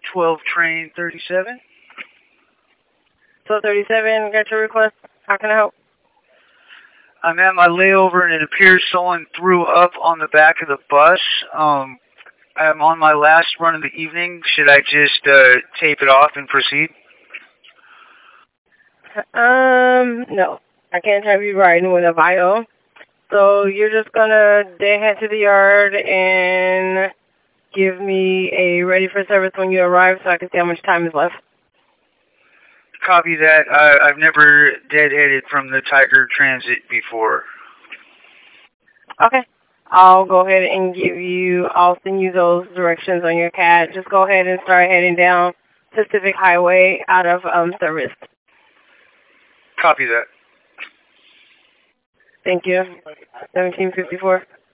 12 train 37. 1237, got your request. How can I help? I'm at my layover and it appears someone threw up on the back of the bus. I'm on my last run of the evening. Should I just tape it off and proceed? No. I can't have you riding with a VIO. So you're just gonna head to the yard and give me a ready for service when you arrive so I can see how much time is left. Copy that. I've never deadheaded from the Tiger Transit before. Okay. I'll go ahead and I'll send you those directions on your CAD. Just go ahead and start heading down Pacific Highway out of service. Copy that. Thank you. 1754.